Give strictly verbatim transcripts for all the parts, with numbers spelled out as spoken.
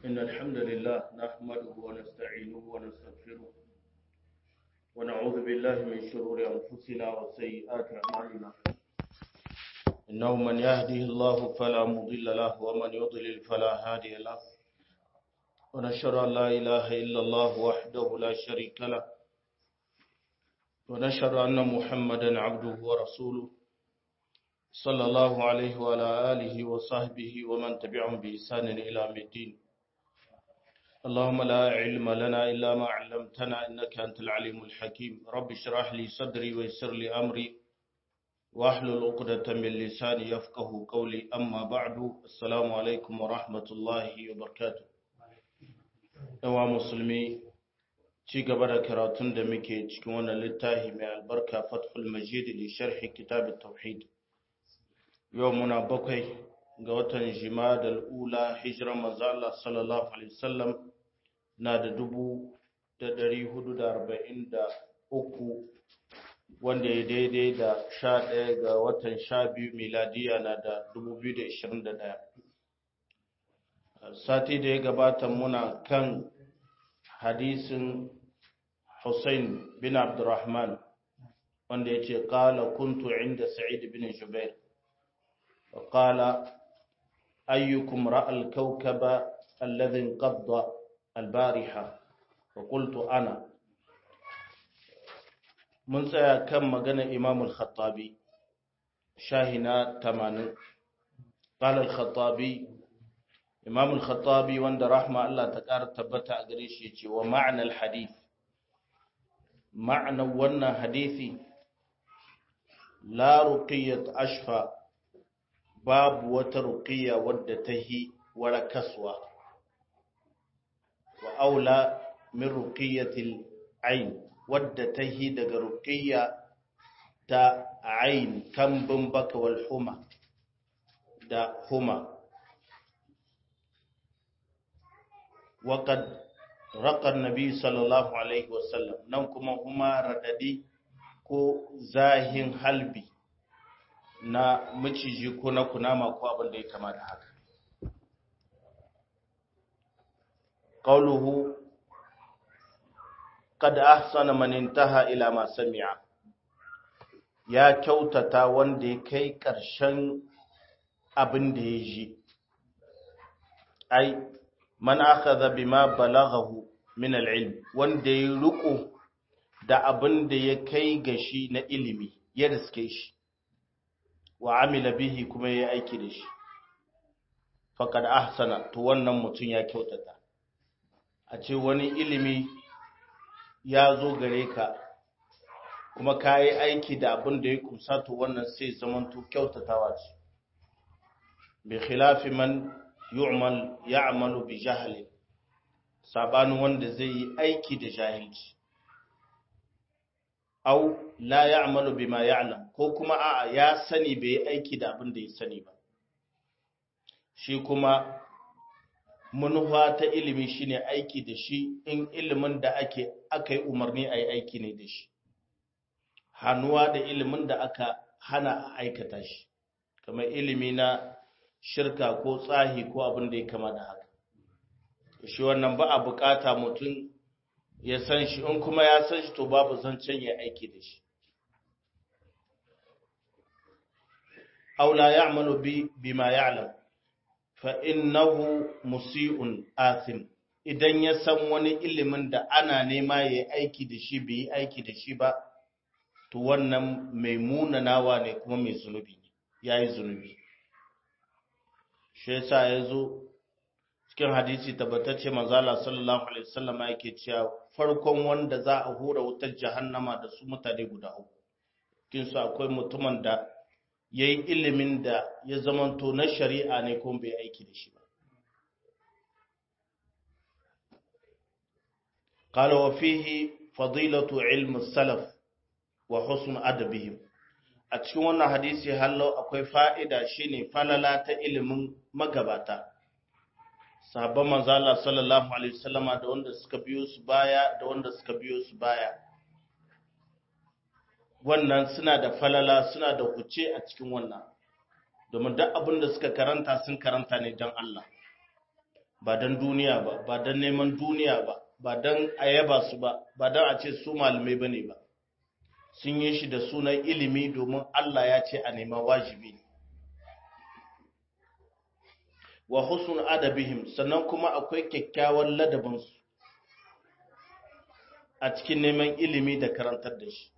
إن الحمد لله نحمده ونستعينه ونستغفره ونعوذ بالله من شرور أنفسنا وسيئات أعمالنا إنه من يهده الله فلا مضل له ومن يضلل فلا هادي له ونشهد أن لا إله إلا الله وحده لا شريك له ونشهد أن محمدا عبده ورسوله صلى الله عليه وعلى آله وصحبه ومن تبعهم بإحسان إلى يوم الدين اللهم لا علم لنا إلا ما علمتنا إنك أنت العليم الحكيم رب اشرح لي صدري ويسر لي أمري واحلل عقدة من لساني يفقه قولي أما بعد السلام عليكم ورحمة الله وبركاته yawa musulmi ci gaba da karatun da muke cikin wannan littafi mai albarka Fathul Majid li sharhi kitab at-tauhid yau muna bakwai ga watan Jimadal Ula hijiran manzo Allah sallallahu alaihi wasallam na da dubu da dari hudu da arba'in da uku wanda ya daidai da sha ɗaya ga watan sha biyu miladiya na da dubu biyu da ishirin da ɗaya. Sati da ya gabata muna kan hadisin Hussein bin Abdurrahman wanda ya ce ƙala kuntu inda Sa'id bin Jubair wa ƙala ayyukum ra'al kawkaba alladhi inqadda albariha wa qultu ana. Mun tsaya kan maganar Imam al-Khattabi shahina tamanin. Qala al-Khattabi Imam al-Khattabi wanda rahma Allah ta ƙara tabbata a gare shi yace wa ma'anar hadith ma'anar wannan hadisi la ruqiyyat ashfa babu wata ruqiyya wadda tahi warakaswa wa aula min ruqiyyatil ayn wadda tahi daga ruqiyya ta ayn kambun baka wal huma da huma وقد رقى النبي صلى الله عليه وسلم nan kuma kuma radadi ko zahin halbi na miciji ko na kunama ko abin da ya kama da haka qawluhu qad ahsana man intaha ila ma sami'a ya kyautata wanda ya kai ƙarshen abin da ya ji ai man akhadha bima balaghahu min al-ilm wanda ya ruko da abin da ya kai gashi na ilimi ya riske shi wa amila bihi kuma ya aiki da shi faqad ahsana to wannan mutun ya kyautata a ce wani ilimi ya zo gare ka kuma kai aiki da abin da ya kumsa to wannan sai zamanto kyautatawa ce bi khilafi man yu'mal ya'malu bi jahl sabanin wanda zai yi aiki da jahilci au la ya'malu bima ya'lam ko kuma a'a ya sani bai aiki da abin da ya sani ba shi kuma manufa ta ilimi shine aiki da shi in ilimin da ake aka yi umarni a yi aiki ne da shi hannuwa da ilimin da aka hana a aikata shi kamar ilimi na shirka ko tsahi ko abin da ya kama da haka shi wannan ba a bukata mutum ya san shi in kuma ya san shi to babu zancen ya aiki da shi aula ya'malu bi bima ya'lam fa innahu musii'un athim idan ya san wani ilimin da ana nema ya aiki da shi bai aiki da shi ba to wannan mai munanawa ne kuma mai zunubi ne yayi zunubi shi yasa yazo cikin hadisi tabbatacce manzo Allah sallallahu alaihi wasallam yake cewa farkon wanda za a hura wutar jahannama da su mutane guda uku kin su akwai mutumin da yayi ilimin da ya zamanto na shari'a ne kuma bai aiki da shi ba qala wa fihi fadilatu ilm as-salaf wa husn adabihim a cikin wannan hadisi hallo akwai fa'ida shine falala ta ilimin magabata sahabban manzo Allah sallallahu alaihi wasallama da wanda suka biyo su baya da wanda suka biyo su baya wannan suna da falala suna da huce a cikin wannan domin duk abin da suka karanta sun karanta ne don Allah ba don duniya ba ba don neman duniya ba ba don a yaba su ba ba don a ce su malamai bane ba sun yi shi da sunan ilimi domin Allah ya ce a nema wajibi ne wa husnul adabihim sannan kuma akwai kyakkyawan ladabinsu a cikin neman ilimi da karantar da shi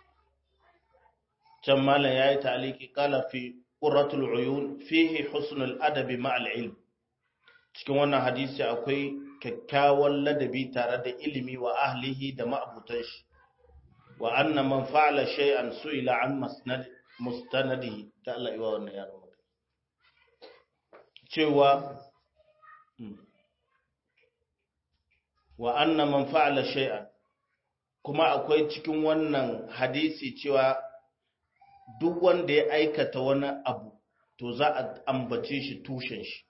can malam yayi ta'aliki qala fi qurratul uyun fihi husnul adabi ma'al ilm cikin wannan hadisi akwai kyakkyawan ladabi tare da ilimi wa ahlihi da ma'abutan shi wa anna man fa'ala shay'an su'ila an musnad mustanadihi ta Allah iwa wannan yaro cewa wa anna man fa'ala shay'an kuma akwai cikin wannan hadisi cewa duk wanda ya aikata wani abu to za a ambace shi tushen shi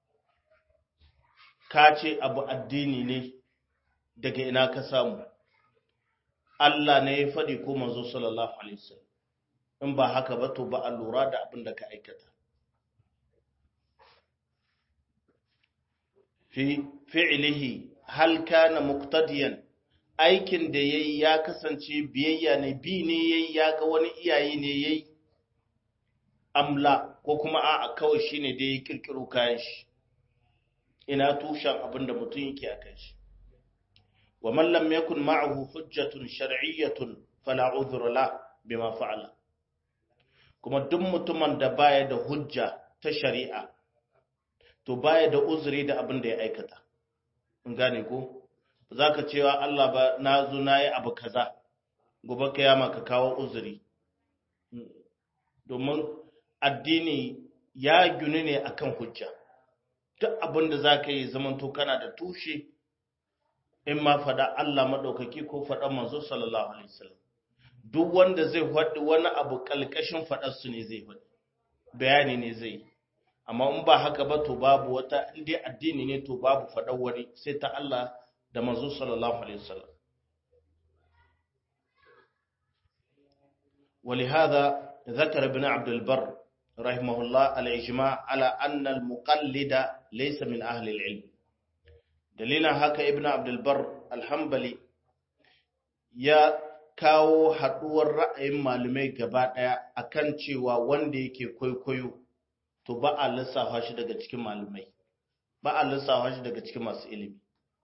ka ce abu addini ne daga ina ka samu Allah ne ya faɗi ko manzo sallallahu alaihi wasallam in ba haka ba to ba a lura da abin da ka aikata fi fi'lihi hal kana muqtadiyan aikin da yayi ya kasance biyayya ne bi ne yayi ya ga wani iyaye ne yayi amla ko kuma a'a kawai shine da ya kirkiro kayan shi ina tushen abinda mutum yake akan shi wa man lam yakun ma'ahu hujjatun shar'iyyatun fala udhra la bima fa'ala kuma duk mutumin da baya da hujja ta shari'a to baya da uzuri da abin da ya aikata in gane ko zaka cewa Allah ba nazo nayi abu kaza gobe kiyama ka kawo uzuri domin addini ya ginu ne akan hujja duk abin da zaka yi zamanto kana da tushe in ma fada Allah madaukaki ko fada manzo sallallahu alaihi wasallam duk wanda zai faɗi wani abu kalkashin fadar su ne zai faɗi bayani ne zai amma in ba haka ba to babu wata indai addini ne to babu fadar wani sai ta Allah da manzo sallallahu alaihi wasallam ولهذا ذكر ابن عبد البر رحمه الله الإجماع على أن المقلد ليس من أهل العلم دليلا هكا ابن عبد البر الحنبلي يا kawo haduwar ra'ayin malamai gaba daya akan cewa wanda yake kwaikwayo to ba a lissafa shi daga cikin malamai ba a lissafa shi daga cikin masu ilimi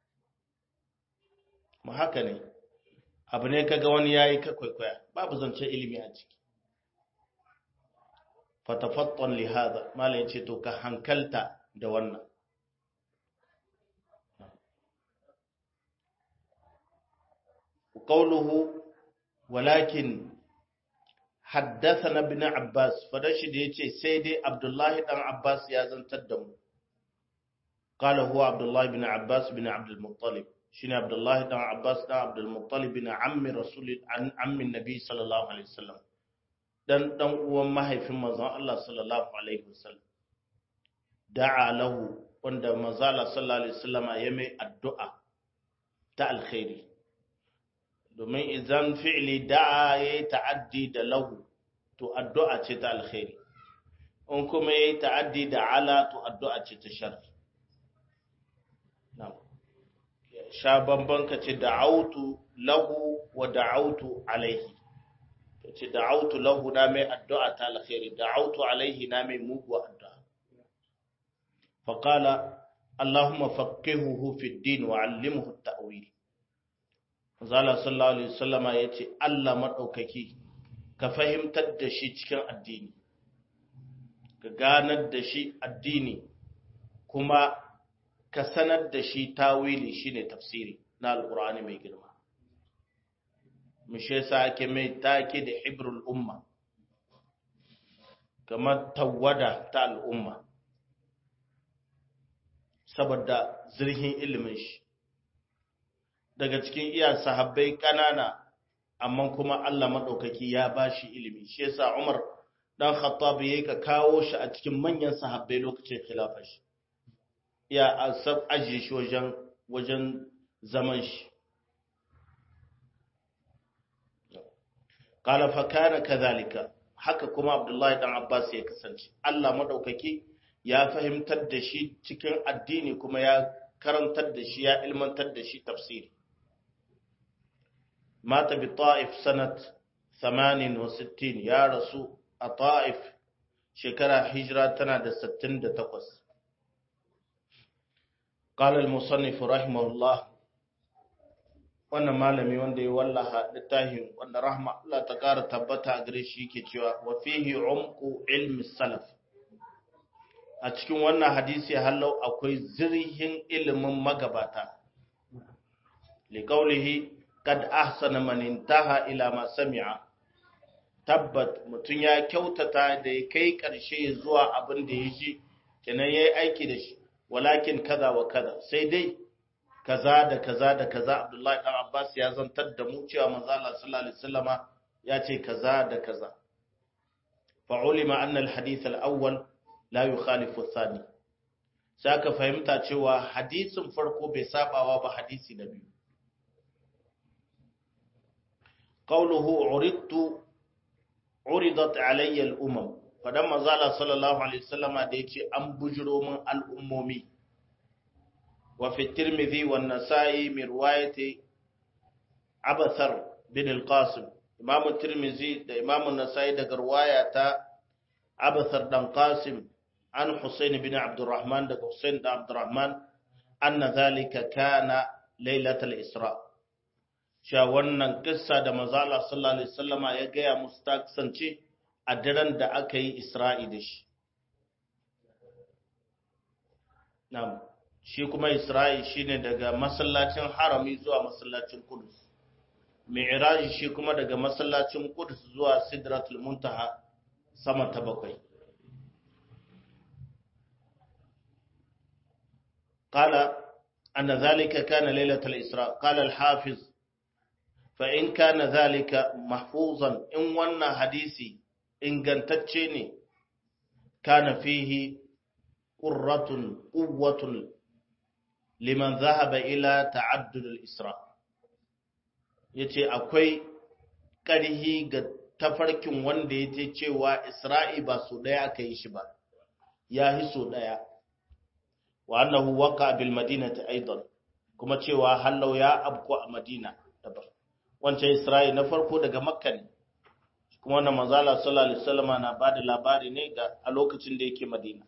mu haka ne abu ne kaga wani yayi ka kwaikwaya babu zance ilimi a ciki fatafattan li hada malai ce to ka hankalta da wannan qawluhu walakin haddathana ibn abbas fadashi da yace sai dai abdullahi dan abbas ya zantar da mu qala huwa abdullahi ibn abbas ibn abd al-muttalib shine abdullahi dan abbas dan abd al-muttalib ibn ammi rasul an ammi nabi sallallahu alaihi wasallam dan dan uwan mahaifin manzon Allah sallallahu alaihi wasallam da'a lahu wanda manzon Allah sallallahu alaihi wasallam ya mai addu'a ta alkhairi domin idan fi'li da'a yayi ta'addi da lahu to addu'a ce ta alkhairi in kuma yayi ta'addi da ala to addu'a ce ta shar na'am sha bamban ka ce da'autu lahu wa da'autu alaihi ce da'autu lahu na mai addu'a ta alkhairi da'autu alaihi na mai mugu addu'a fa qala allahumma faqihuhu fi ad-din wa 'allimhu at-ta'wil zalla sallallahu alaihi wasallama yace Allah madaukaki ka fahimtar da shi cikin addini ka ganar da shi addini kuma ka sanar da shi tawili shine tafsiri na alqur'ani mai girma mishe yasa ake mai take da hibrul umma kamar tawada ta al'umma saboda zirhin ilimin shi daga cikin iya sahabbai kanana amma kuma Allah madaukaki ya bashi ilimi shi yasa Umar dan Khattab yayi ka kawo shi a cikin manyan sahabbai lokacin khilafar shi ya asab aje shi wajen wajen zaman shi qala fa kana kadhalika haka kuma Abdullahi dan Abbas ya kasance Allah madaukaki ya fahimtar da shi cikin addini kuma ya karantar da shi ya ilmantar da shi tafsiri. Mata bi Ta'if sanat ثمانين وستين ya rasu a Ta'if shekara hijira tana da sittin da takwas. قال المصنف رحمه الله, wannan malami wanda ya wallaha littafin wanda rahma Allah ta kara tabbata a gare shi yake cewa wa fihi umqu ilmi salaf, a cikin wannan hadisi hallau akwai zirhin ilimin magabata, li qawlihi kad ahsana man intaha ila ma sami'a, tabbat mutun ya kyautata da ya kai karshe zuwa abin da ya ji kenan yayi aiki da shi, walakin kaza wa kaza, sai dai kaza da kaza da kaza. Abdullahi dan Abbas ya zantar da mu cewa manzo Allah sallallahu alaihi wasallama ya ce kaza da kaza. Fa ulima anna al-hadith al-awwal la yukhalifu ath-thani, saka fahimta cewa hadisin farko bai sabawa ba hadisi na biyu. Qawluhu uridtu uridat alayya al-umam, fadan manzo Allah sallallahu alaihi wasallama da yace an bujiro min al'ummomi. وفي الترمذي والنسائي من رواية عبثر بن القاسم, إمام الترمذي ده إمام النسائي ده رواية عبثر بن قاسم عن حسين بن عبد الرحمن ده حسين بن عبد الرحمن أن ذلك كان ليلة الإسراء. شاورنا قصة ده مزالة صلى الله عليه وسلم يجي مستقسنتي أدرن ده أكي إسراء دش. نعم. Shi kuma Isra'i shi ne daga masallacin harami zuwa masallacin Kudus. Mi'raji shi kuma daga masallacin Kudus zuwa Sidratul Muntaha sama ta bakwai. Qala anna dhalika kana lailatul Isra. Qala al-Hafiz fa in kana dhalika mahfuzan, in wannan hadisi ingantacce ne, kana fihi qurratun quwwatun liman zahaba ila ta'addud al-isra, yace akwai ƙarhi ga tafarkin wanda yace cewa Isra'i ba so daya aka yi shi ba, ya hi so daya, wa annahu waqa bil madinati aidan, kuma cewa hallau ya abku a Madina dabar. Wancan Isra'i na farko daga Makka ne, kuma wannan manzo Allah sallallahu alaihi wasallam na bada labari ne ga a lokacin da yake Madina.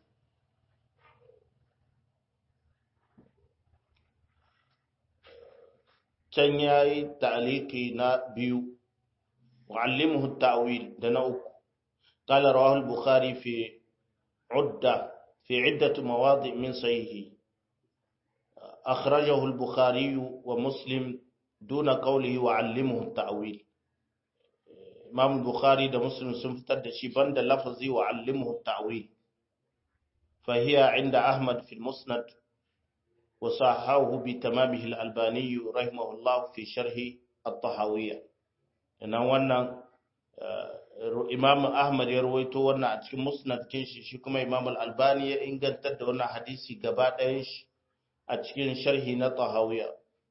Can ya yi ta'aliki na biyu, wa'allimuhu ta'awil da na uku. Kala rawahul Bukhari fi udda fi iddatu mawadi min sahihi. Akhrajahu al-Bukhari wa Muslim duna qawlihi wa'allimuhu ta'awil. Imam Bukhari da Muslim sun fitar da shi banda lafazi wa'allimuhu ta'awil. Fa hiya inda Ahmad fi al-Musnad وصححه بتمامه الألباني رحمه الله في شرح الطحاوية. إن وانا إمام أحمد يرويته وانا أتكي مسند كنش شكما إمام الألباني إن قلت وانا حديثي قبات إيش أتكي شرح الطحاوية.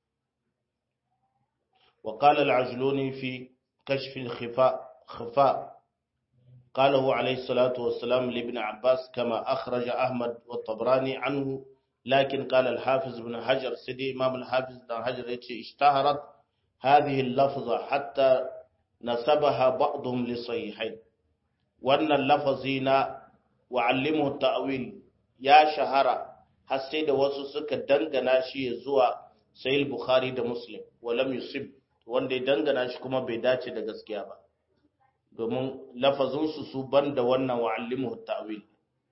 وقال العجلوني في كشف الخفاء خفاء قاله عليه الصلاة والسلام لابن عباس كما أخرج أحمد والطبراني عنه. لكن قال الحافظ بن حجر سيدي إمام الحافظ بن حجر يتي اشتهرت هذه اللفظة حتى نسبها بعضهم لصحيحين, وأن اللفظين وعلمه التأويل يا شهرة حسيد وسوسك دنغنا شي زوا سيد البخاري ده مسلم ولم يصب, wanda dangana shi kuma bai dace da gaskiya ba, domin lafazin su ban da wannan wa'allimuhu ta'wil.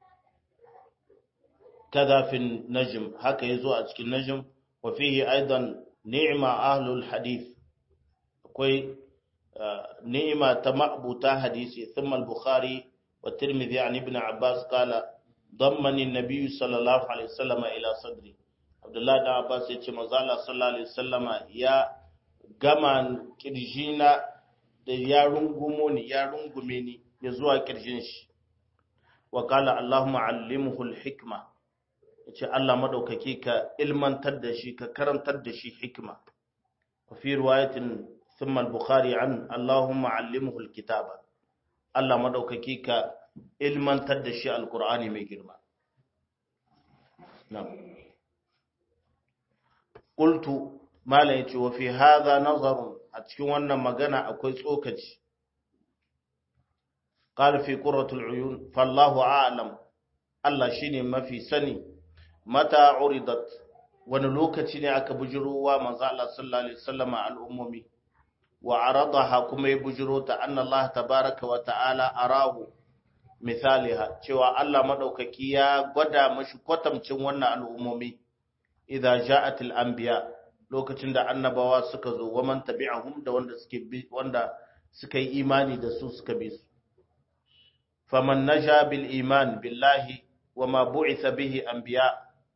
كذا في النجم هكا يزو أتك النجم. وفيه أيضا نعمة أهل الحديث, كوي نعمة تمأبوتا حديثي. ثم البخاري والترمذي عن ابن عباس قال ضمني النبي صلى الله عليه وسلم إلى صدري. عبد الله بن عباس يتي مزالة صلى الله عليه وسلم يا gaman kirjina da ya rungumo ni ya rungume ni ya zuwa kirjin shi. Wa qala Allahumma allimhu al-hikma, yace Allah madaukaki ka ilmantar da shi ka karantar da shi hikma. Wa fi riwayatin thumma al-Bukhari an Allahumma allimhu al-kitaba, Allah madaukaki ka ilmantar da shi al-Qur'ani mai girma. na'am qultu mala yace wa fi hadha nazarun a cikin wannan magana akwai tsokaci qala fi qurratul uyun fallahu a'lam Allah shine mafi sani mata uridat wani lokaci ne aka bujirowa manzo Allah sallallahu alaihi wasallam al'ummi wa aradaha kuma ya bujiro ta anna Allah tabaaraka wa ta'ala arahu misaliha cewa Allah madaukaki ya gwada mashi kwatamcin wannan al'ummomi idza ja'at al-anbiya lokacin da annabawa suka zo wa man tabi'ahum da wanda suke wanda suka yi imani da su suka bi su faman naja bil iman billahi wa ma bu'itha bihi anbiya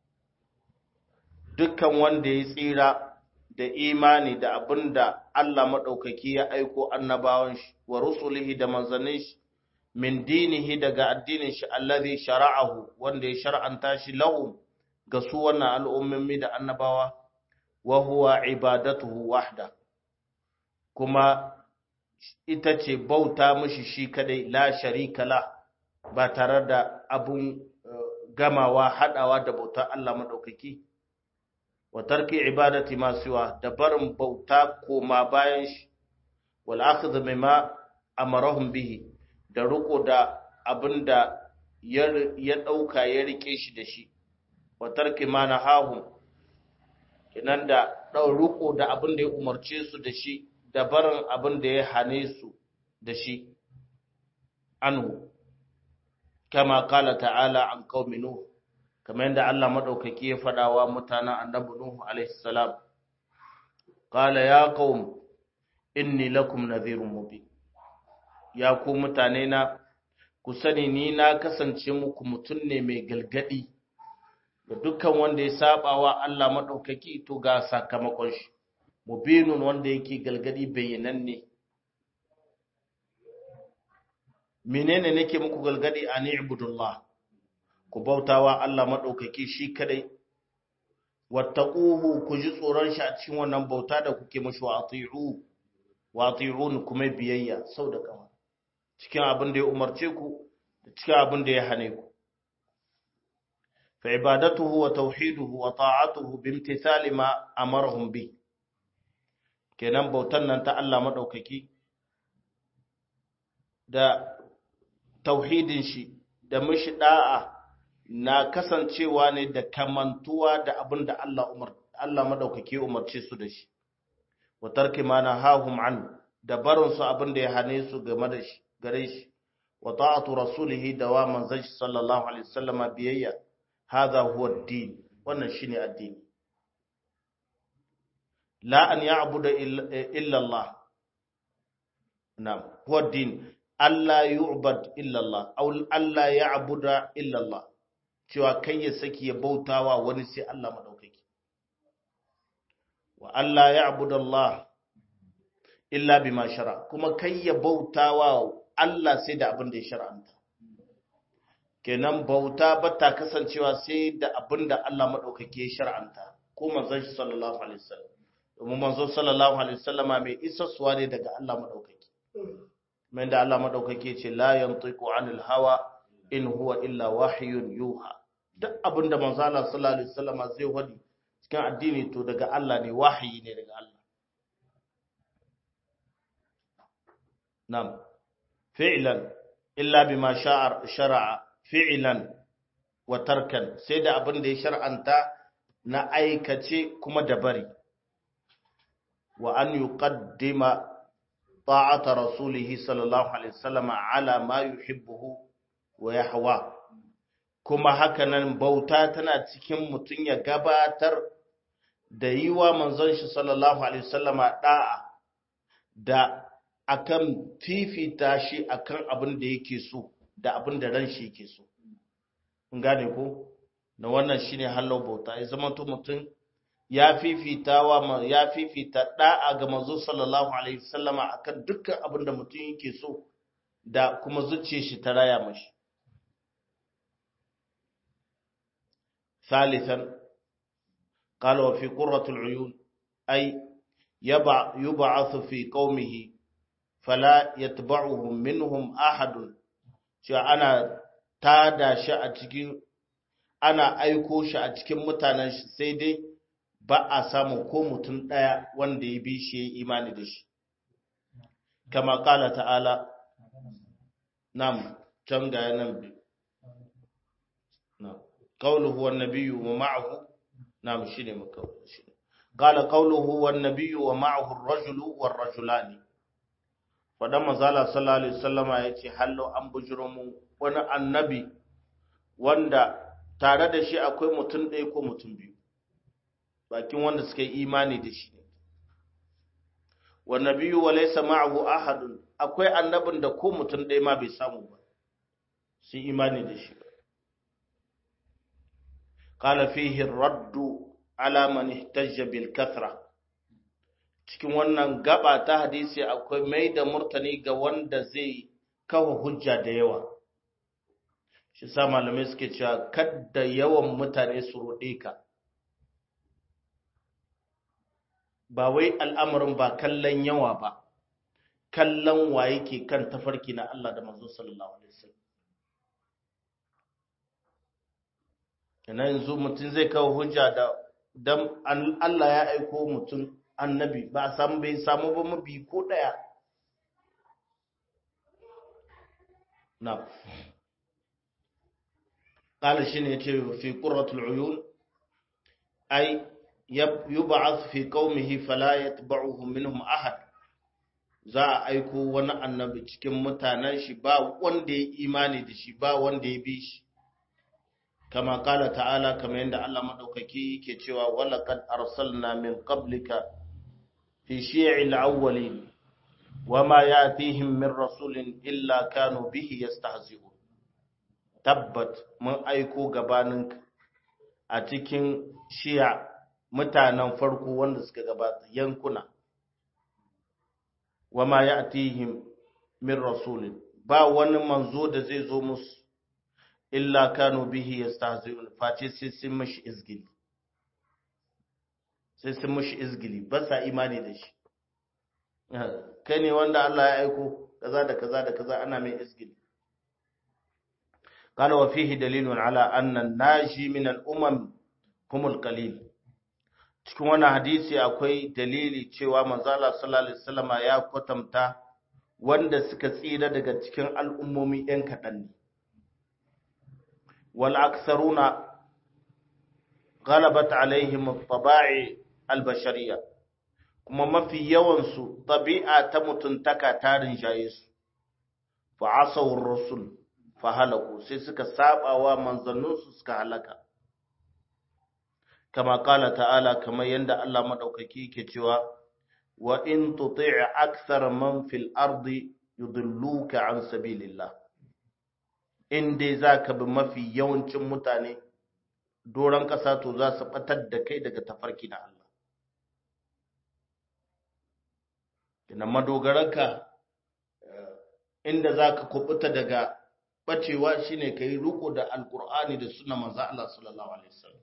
dukkan wanda ya tsira da imani da abinda Allah madaukaki ya aiko annabawan shi wa rusulihi da manzannin shi min dinihi daga addinin shi allazi shara'ahu wanda ya shar'anta shi lahum ga su wannan al'ummi da annabawa wa huwa ibadatuhu wahda kuma ita ce bauta mishi shi kadai la sharika la ba tare da abun gamawa hadawa da bauta Allah madaukaki wa tarki ibadati ma siwa da barin bauta koma bayan shi wal akhdh mimma amarahum bihi da riko da abinda ya dauka ya rike shi da shi wa tarki ma nahahum kinan da dau riko da abinda ya umarce su da shi da barin abinda ya hane su da shi anhu kama qala ta'ala an qaumi nuh kamar yadda Allah madaukaki ya fadawa mutanen annabi nuh alaihi salam qala ya qaum inni lakum nadhirun mubin ya ku mutane na ku sani ni na kasance muku mutum ne mai galgadi da dukkan wanda ya sabawa Allah madaukaki to ga sakamakon shi mubinun wanda yake galgadi bayyananne menene nake muku galgadi ani ibudullah ku bautawa Allah madaukaki shi kadai wattaquhu ku ji tsoron shi a cikin wannan bauta da kuke mashi wa ati'u wa ati'un kuma biyayya sau da kama cikin abin da ya umarce ku da cikin abin da ya hane ku fa ibadatuhu wa tauhiduhu wa ta'atuhu bimtithali ma amarahum bi kenan bautan nan ta Allah madaukaki da tauhidin shi da mishi da'a na kasancewa ne da kamantuwa da abin da Allah umar Allah madaukaki umarce su da shi wa tarki ma nahahum an da barin su abin da ya hane su game da shi gare shi wa ta'atu rasulihi da wa manzon sallallahu alaihi wasallam biyayya hadha huwa ad-din wannan shine addini la an ya'budu illa Allah na'am huwa ad-din alla yu'bad illa Allah aw alla ya'budu illa Allah cewa kai ya saki ya bautawa wani sai Allah madaukaki wa alla ya'budu Allah illa bima shara kuma kai ya bautawa Allah sai da abin da ya shar'anta kenan bauta ba ta kasancewa sai da abin da Allah madaukaki ya shar'anta ko manzon shi sallallahu alaihi wasallam domin manzon sallallahu alaihi wasallam mai isassuwa ne daga Allah madaukaki mai da Allah madaukaki ce la yantiqu anil hawa in huwa illa wahyun yuha duk abin da manzon Allah sallallahu alaihi wasallam zai wadi cikin addini to daga Allah ne wahayi ne daga Allah nam fi'lan illa bima sha'a shar'a fi'lan wa tarkan sai da abin da ya shar'anta na aikace kuma da bari wa an yuqaddima ta'ata rasulih sallallahu alaihi wasallam ala ma yuhibbu wa yahwa kuma hakanan bauta tana cikin mutun ya gabatar da yiwa manzon shi sallallahu alaihi wasallam da'a da akan fifita shi akan abin da yake so da abin da ran shi yake so kun gane ko na wannan shine hallo bauta ya zama to mutum ya fifita wa ya fifita da'a ga manzo sallallahu alaihi wasallama akan dukkan abin da mutum yake so da kuma zuciyar shi ta raya mashi ثالثا قال وفي قرة العيون أي يبع يبعث في قومه فلا يتبعهم منهم أحد cewa ana tada shi a cikin ana aiko shi a cikin mutanen shi sai dai ba a samu ko mutum ɗaya wanda ya bi shi ya imani da shi kama kala ta'ala nam can ga nan bi na qawluhu wan nabiyyu wa ma'ahu nam shine muka shi qala qawluhu wan nabiyyu wa ma'ahu ar-rajulu war-rajulani fadan manzala sallallahu alaihi wasallama yace hallo an bujuro mu wani annabi wanda tare da shi akwai mutum ɗaya ko mutum biyu bakin wanda suka yi imani da shi wa nabiyyu wa laysa ma'ahu ahadun akwai annabin da ko mutum ɗaya ma bai samu ba sai imani da shi qala fihi ar-raddu ala man ihtajja bil kathra cikin wannan gaba ta hadisi akwai mai da murtani ga wanda zai kawo hujja da yawa shi sa malamai suke cewa kadda yawan mutane su rode ka ba wai al'amarin ba kallon yawa ba kallon wa yake kan tafarki na Allah da manzo sallallahu alaihi wasallam kana yanzu mutum zai kawo hujja da dan Allah ya aiko mutum annabi ba a samu bai samu ba mabi ko daya na قال شنو يتي في قرة العيون أي يبعث في قومه فلا يتبعه منهم أحد za a aiko wani annabi cikin mutanen shi ba wanda ya imani da shi ba wanda ya bi shi kama kala ta'ala kamar yadda Allah madaukaki yake cewa walaqad arsalna min qablika fi shi'il awwalin wama yatihim min rasulin illa kanu bihi yastahzi'un tabbat mun aiko gabanin a cikin shi'a mutanen farko wanda suka gabata yankuna wama ya'tihim min rasulin ba wani manzo da zai zo musu illa kanu bihi yastahzi'un face sai sun mishi izgili sai sun mishi izgili ba sa imani da shi kai ne wanda Allah ya aiko kaza da kaza da kaza ana mai izgili قال وفيه دليل على أن الناجي من الأمم هم القليل cikin wannan hadisi akwai dalili cewa manzala sallallahu alaihi wasallam ya kwatanta wanda suka tsira daga cikin al'ummomi ɗan kaɗan ne wal aktharuna ghalabat alaihim at-taba'i al-bashariyya kuma mafi yawan su tabi'a ta mutuntaka ta rinjaye su fa asaw ar-rusul fa halaku sai suka saba wa manzanninsu suka halaka kama kala ta'ala kamar yanda Allah madaukaki yake cewa wa in tuti' akthar man fil ardi yudilluka an sabilillah in dai zaka bi mafi yawancin mutane doran kasa to za su batar da kai daga tafarki na Allah kina madogaranka inda zaka kubuta daga bacewa shine kai riko da alqur'ani da sunnar manzo Allah sallallahu alaihi wasallam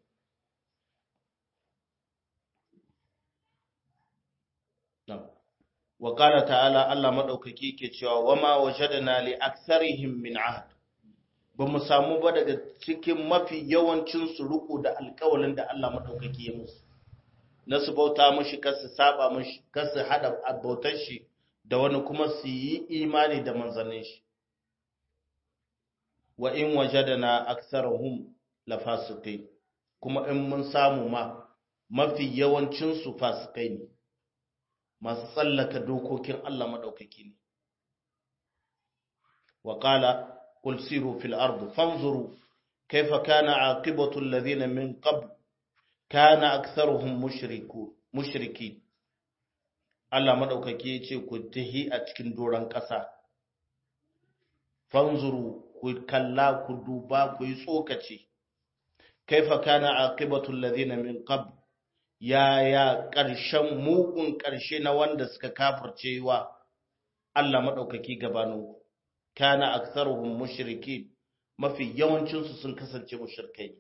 wa qala ta'ala Allah madaukaki yake cewa wama wajadna li aktharihim min ahd bamu samu ba daga cikin mafi yawancin su riko da alƙawalin da Allah madaukaki ya musu na su bauta mushi kasu saba mushi kasu hada bautar shi da wani kuma su yi imani da manzannin shi wa in wajadana aktharuhum lafasiqin kuma in mun samu ma mafi yawancin su fasikai ne masu tsallaka dokokin Allah madaukaki ne wa qala qul siru fil ardi fanzuru kayfa kana aqibatu alladhina min qabl kana aktharuhum mushriku mushriki Allah madaukaki yace ku tahi a cikin doran kasa fanzuru ku kalla ku duba ku yi tsokaci kaifa kana aqibatu alladhina min qabl ya ya karshen mugun karshe na wanda suka kafirce wa Allah madaukaki gabanu kana aktharuhum mushrikin mafi yawancin su sun kasance mushrikai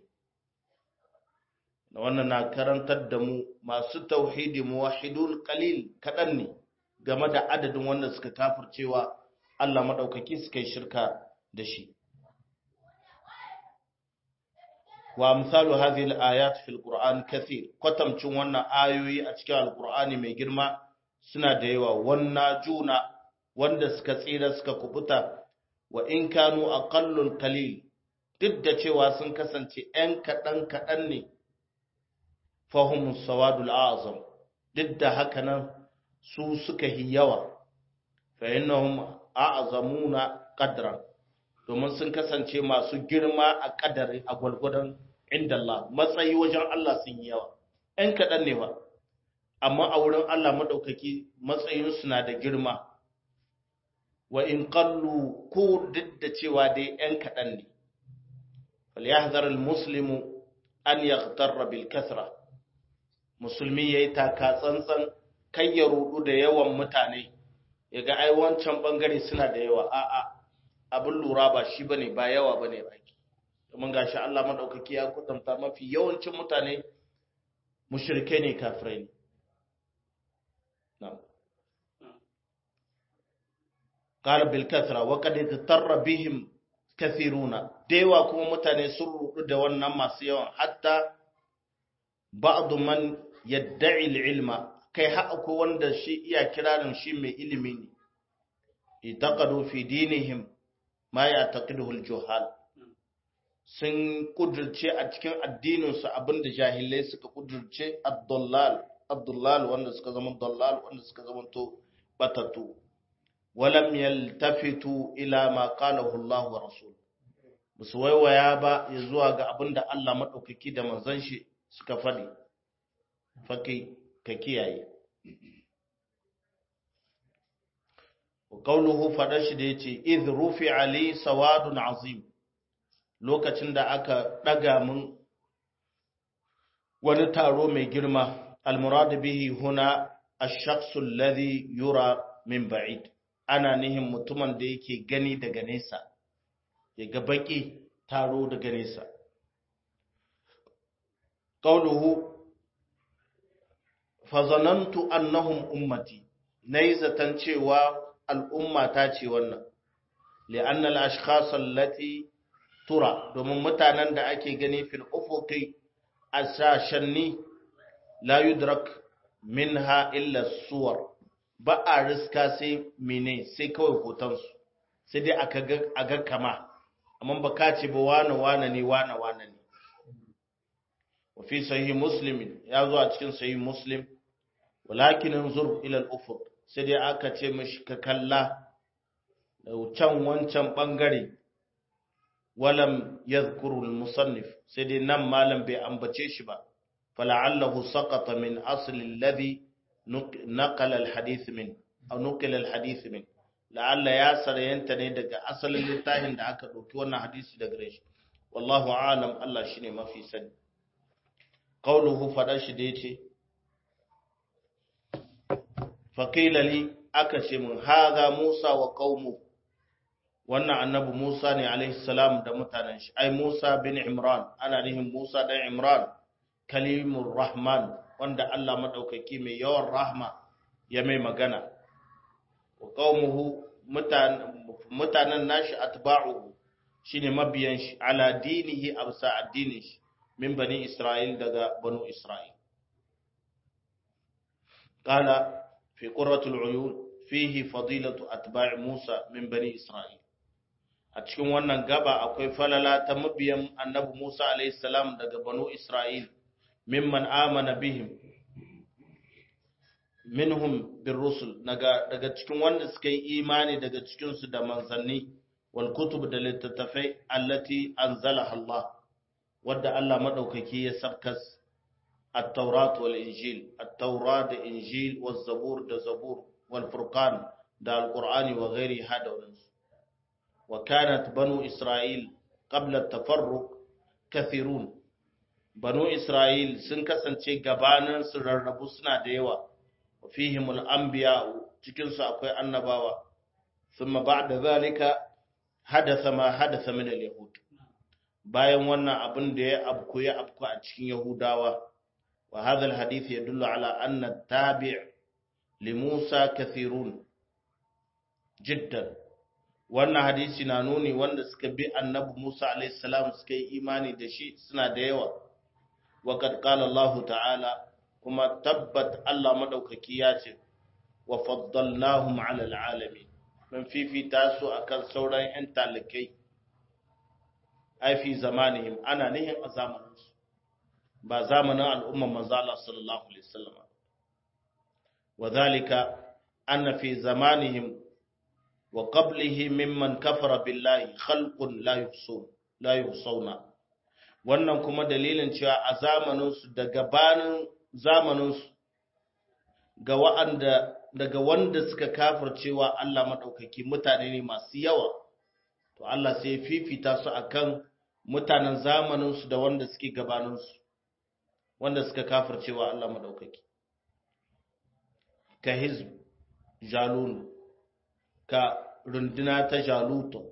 wannan na karantar da mu masu tauhidi muwahhidun qalil kadan ne game da adadin wanda suka kafircewa Allah madaukaki suka yi shirka da shi wa amsalu hadhihi al-ayat fi al-Qur'an kathir kwatamcin wannan ayoyi a cikin al-Qur'ani mai girma suna da yawa wannan juna wanda suka tsira suka kubuta wa in kanu aqallul qalil duk da cewa sun kasance ɗan kaɗan kaɗan ne fahim sawadul azam duk da haka nan su suka yi yawa fa innahum a'zamuna qadran domin sun kasance masu girma a kadari a gwalgwadon inda Allah matsayi wajen Allah sun yi yawa ɗan kaɗan ne ba amma a wurin Allah madaukaki matsayinsu na da girma wa in qallu ko duk da cewa dai ɗan kaɗan ne falyahzar almuslimu an yaghtarra bil kathra musulmi yayi taka tsantsan kai ya rudu da yawan mutane yaga ai wancan bangare suna da yawa a'a abin lura ba shi bane ba yawa bane baki domin gashi Allah madaukaki ya kudanta mafi yawancin mutane mushrike ne kafirai ne na'am qala bil kathra wa qad tarra bihim kathiruna dewa kuma mutane sun rudu da wannan masu yawan hatta ba'd man yad'i al-ilma kai haƙa ko wanda shi iya kiranin shi mai ilimi ne itaqadu fi dinihim ma ya'taqiduhu al-juhal sun kudurce a cikin addinin su abinda jahilai suka kudurce ad-dallal ad-dallal wanda suka zama dallal wanda suka zama to batatu walam yaltafitu ila ma qalahu Allah wa rasul musu waiwaya ba ya zuwa ga abinda Allah madaukaki da manzon shi suka fadi fakai ka kiyaye wa qawluhu fadashi da yace idh rufi ali sawadun azim lokacin da aka daga mun wani taro mai girma almurad bihi huna ash-shakhs alladhi yura min ba'id ana nihin mutumin da yake gani daga nesa ya ga baki taro daga nesa qawluhu fazanantu annahum ummati nayi zatan cewa al'umma ta ce wannan li'anna al-ashkhas allati tura domin mutanen da ake gani fil ufuqi asashanni la yudrak minha illa suwar ba a riska sai mene sai kawai hotonsu sai dai aka ga aga kama amma ba ka ce ba wane wane ne wane wane ne wa fi sahih muslim ya zo a cikin sahih muslim walakin anzur ila al-ufuq sai dai aka ce mishi ka kalla da can wancan bangare walam yadhkuru al-musannif sai dai nan malam bai ambace shi ba fala'allahu saqata min asli alladhi naqala al-hadith min aw nuqila al-hadith min la'alla ya sarayanta ne daga asalin littafin da aka dauki wannan hadisi daga gare shi wallahu a'lam Allah shine mafi sani qawluhu fada shi da yace faqila li aka ce mun haza Musa wa qaumu wannan annabi Musa ne alaihi salam da mutanen shi ai Musa bin Imran ana nihin Musa dan Imran kalimur rahman wanda Allah madaukaki mai yawan rahma ya mai magana wa qaumuhu mutanen nashi atba'uhu shine mabiyan shi ala dinihi absa addinin shi min bani Isra'il daga banu Isra'il qala fi qurratul uyun fihi fadilatu atba' Musa min bani Isra'il a cikin wannan gaba akwai falala ta mabiyan annabi Musa alayhi salam daga banu Isra'il mimman amana bihim minhum birrusul daga daga cikin wanda suka yi imani daga cikin su da manzanni wal kutub da littattafai allati anzalaha Allah wadda Allah madaukaki ya sabkas at-taurat wal injil at-taurat da injil waz zabur da zabur wal furqan da al-qur'ani wa ghairi hada wa kanat banu isra'il qabla at-tafarruq kathirun banu isra'il sun kasance gabanin su rarrabu suna da yawa fihim al-anbiya cikin su akwai annabawa thumma ba'da zalika hadatha ma hadatha min al-yahud bayan wannan abin da ya abku ya abku a cikin yahudawa wa hadha al-hadith yadullu ala anna at-tabi' li Musa kathirun jiddan wannan hadisi na nuni wanda suka bi annabi Musa alaihi salam suka yi imani da shi suna da yawa. Wa qad qala Allah ta'ala, kuma tabbat Allah madaukaki ya ce wa faddalnahum 'ala al'alamin, mun fifita su akan sauran ƴan talikai. Ai fi zamanihim, ana nihin a zamanin su, ba zamanin al'umman manzo Allah sallallahu alaihi wasallam. Wa dhalika anna fi zamanihim wa qablihi mimman kafara billahi khalqun la yuhsun la yuhsuna. Wannan kuma dalilin cewa a zamanin su da gabanin zamanin su ga wa'anda daga wanda suka kafircewa Allah madaukaki mutane ne masu yawa, to Allah sai ya fifita su akan mutanen zamanin su da wanda suke gabanin su wanda suka kafircewa Allah madaukaki. Ka hizb jalun, ka runduna ta jaluto,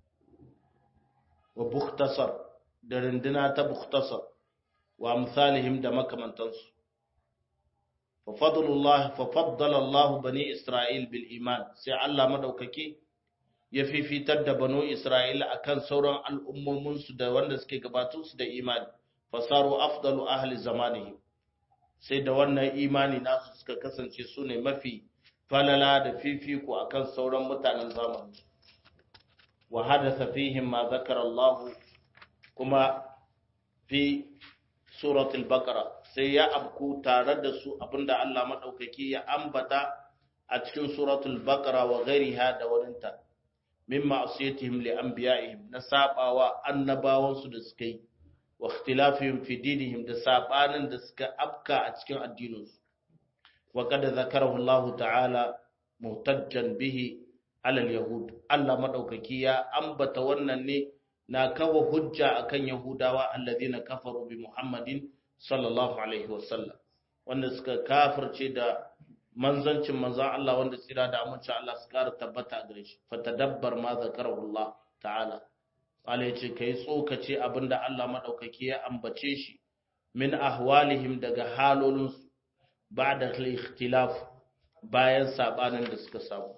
wa bukhtasar da runduna ta bukhtasar, wa amsalihim da makamantansu. fa fadlullah fa faddala Allah bani Isra'il bil iman, sai Allah madaukaki ya fifitar da banu Isra'il akan sauran al'ummomin su da wanda suke gabatun su da imani. Fasaru afdalu ahli zamanihim, sai da wannan imani nasu suka kasance su ne mafi falala da fifiko akan sauran mutanen zamani. Wa hadatha fihim ma zakara Allah, kuma fi suratul baqara sai ya abku tare da su abinda Allah madaukaki ya ambata a cikin suratul baqara wa ghairiha da waninta, mimma asiyatihim li anbiya'ihim, na sabawa annabawan su da suka yi, wa ikhtilafihim fi dinihim, da sabanin da suka afka a cikin addininsu. wa qad zakarahu Allah ta'ala muhtajjan bihi ala al-yahud, Allah madaukaki ya ambata wannan ne na kawo hujja akan yahudawa alladhina kafaru bi Muhammadin sallallahu alaihi wasallam, wanda suka kafirce da manzancin manzan Allah wanda tsira da amincin Allah su kara tabbata gare shi. Fatadabbar ma zakarahu Allah ta'ala, Allah ya ce kai tsokace abinda Allah madaukaki ya ambace shi min ahwalihim, daga halolinsu, ba'da al-ikhtilaf, bayan sabanin da suka samu.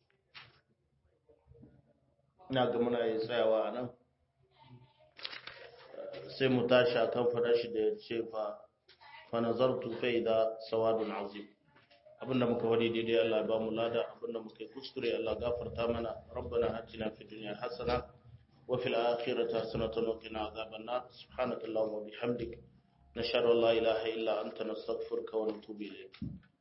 Ina ga muna yi tsayawa nan sai mu tashi akan fadar shi da ya ce fa fa nazartu fa idha sawadun azim. abinda muka wadi daidai Allah ya ba mu lada, abinda muka kuskure Allah gafarta mana. Rabbana atina fid dunya hasana wa fil akhirati hasanatan wa qina adhaban nar. Subhanakallahumma wa bihamdik nashhadu an la ilaha illa anta nastaghfiruka wa natubu ilayk.